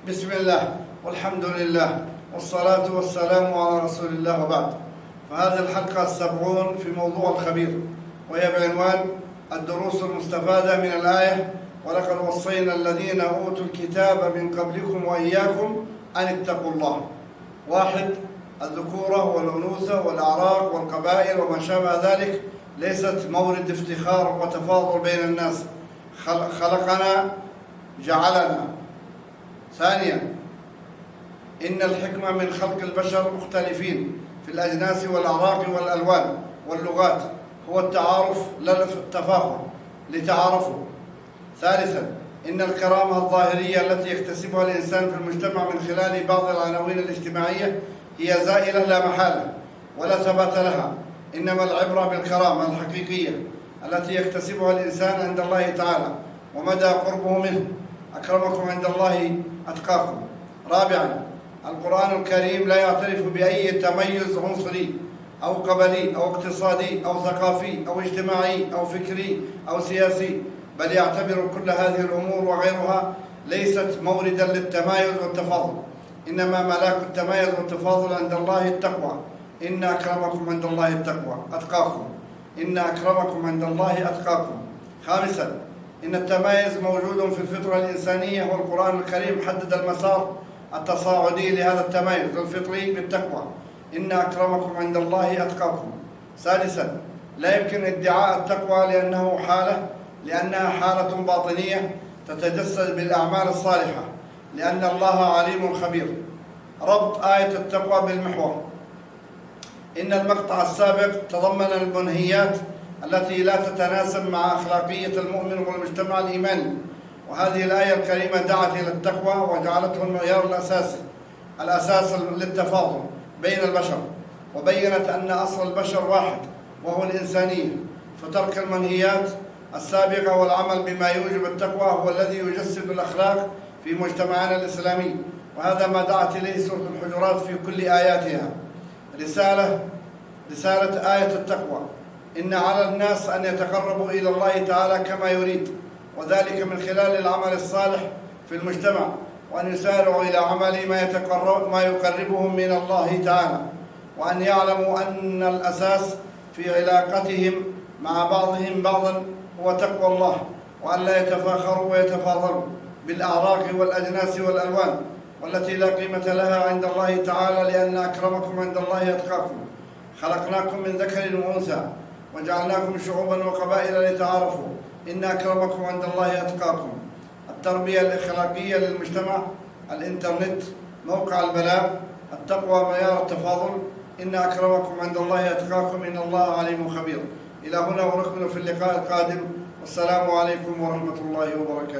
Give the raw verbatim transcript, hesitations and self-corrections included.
بسم الله والحمد لله والصلاة والسلام على رسول الله وبعد. فهذه الحلقة السبعون في موضوع الخبير، وهي بعنوان الدروس المستفادة من الآية: ولقد وصينا الذين أوتوا الكتاب من قبلكم وإياكم أن اتقوا الله. واحد، الذكورة والأنوثة والأعراق والقبائل وما شابه ذلك ليست مورد افتخار وتفاضل بين الناس، خلقنا جعلنا. ثانيا، إن الحكمة من خلق البشر مختلفين في الأجناس والأعراق والألوان واللغات هو التعارف لا التفاخر لتعارفوا. ثالثا، إن الكرامة الظاهرية التي يكتسبها الإنسان في المجتمع من خلال بعض العناوين الاجتماعية هي زائلة لا محالة ولا ثبات لها، إنما العبرة بالكرامة الحقيقية التي يكتسبها الإنسان عند الله تعالى ومدى قربه منه. أكرمكم عند الله أتقاكم. رابعا، القرآن الكريم لا يعترف بأي تميز عنصري أو قبلي أو اقتصادي أو ثقافي أو اجتماعي أو فكري أو سياسي، بل يعتبر كل هذه الأمور وغيرها ليست موردا للتمايز والتفاضل، إنما ملاك التمايز والتفاضل عند الله التقوى. إن أكرمكم عند الله التقوى أتقاكم. إن أكرمكم عند الله أتقاكم. خامسا، إن التمايز موجود في الفطرة الإنسانية، والقرآن الكريم حدد المسار التصاعدي لهذا التمايز الفطري بالتقوى. إن أكرمكم عند الله أتقاكم. سادسا، لا يمكن ادعاء التقوى لأنه حالة لأنها حالة باطنية تتجسد بالأعمال الصالحة، لأن الله عليم خبير. ربط آية التقوى بالمحور: إن المقطع السابق تضمن المنهيات التي لا تتناسب مع أخلاقية المؤمن والمجتمع الإيماني، وهذه الآية الكريمة دعت إلى التقوى وجعلته المعيار الأساسي الأساس للتفاضل بين البشر، وبينت أن أصل البشر واحد وهو الإنسانية، فترك المنهيات السابقة والعمل بما يوجب التقوى هو الذي يجسد الأخلاق في مجتمعنا الإسلامي، وهذا ما دعت إليه سورة الحجرات في كل آياتها. رسالة رسالة آية التقوى: إن على الناس أن يتقربوا إلى الله تعالى كما يريد، وذلك من خلال العمل الصالح في المجتمع، وأن يسارعوا إلى عمل ما يتقرب ما يقربهم من الله تعالى، وأن يعلموا أن الأساس في علاقتهم مع بعضهم بعضا هو تقوى الله، وأن لا يتفاخروا ويتفاضلوا بالأعراق والأجناس والألوان والتي لا قيمة لها عند الله تعالى، لأن أكرمكم عند الله أتقاكم. خلقناكم من ذكر وأنثى وجعلناكم شعوبا وقبائل لتعارفوا. إن أكرمكم عند الله أتقاكم. التربية الإخلاقية للمجتمع، الإنترنت موقع البلاغ، التقوى معيار التفاضل. إن أكرمكم عند الله أتقاكم، إن الله عليم خبير. إلى هنا ونكمل في اللقاء القادم، والسلام عليكم ورحمة الله وبركاته.